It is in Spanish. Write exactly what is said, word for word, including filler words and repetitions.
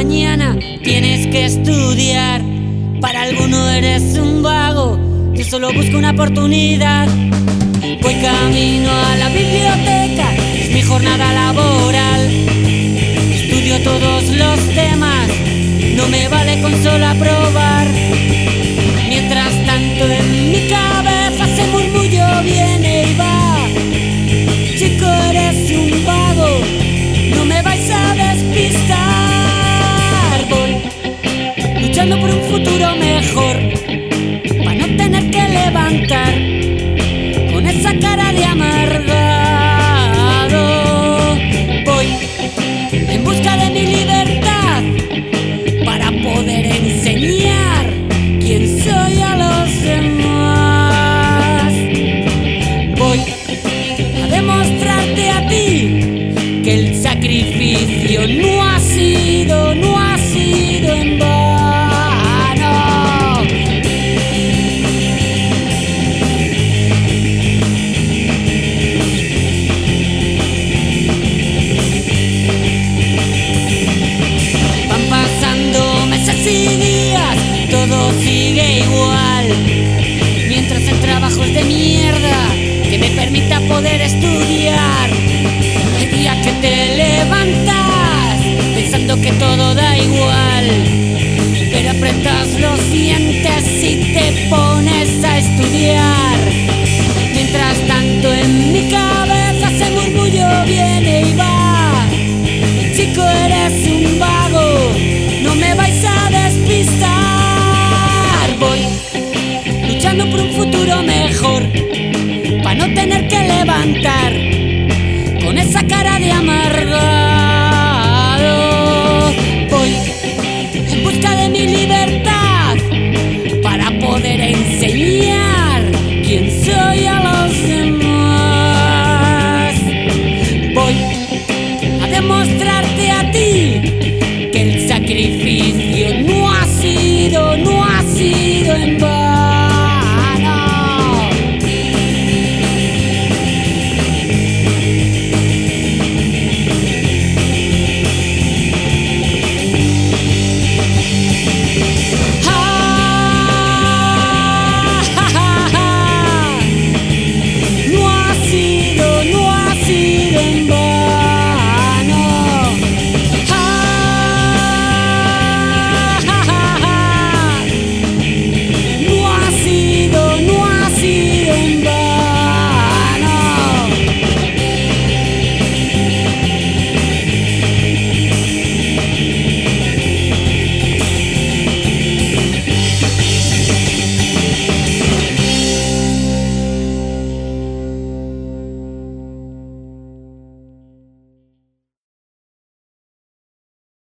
mañana tienes que estudiar. Para alguno eres un vago, yo solo busco una oportunidad. Voy camino a la biblioteca, es mi jornada laboral. Estudio todos los temas, no me vale con solo aprobar. Mientras tanto en mi cabeza ese murmullo viene y va. Chico, eres un vago, no me vais a despistar. Voy luchando por un futuro mejor, para no tener que levantar con esa cara de amargado. Voy en busca de mi libertad, para poder enseñar quién soy a los demás. Voy a demostrarte a ti que el sacrificio no ha sido, no ha sido en vano. Van pasando meses y días, todo sigue igual. Mientras en trabajos de mierda que me permita poder estudiar. El día que te levantas pensando que todo da igual, pero apretas los dientes y te pones a estudiar. Mientras tanto en mi cabeza ese murmullo viene y va. Chico, eres un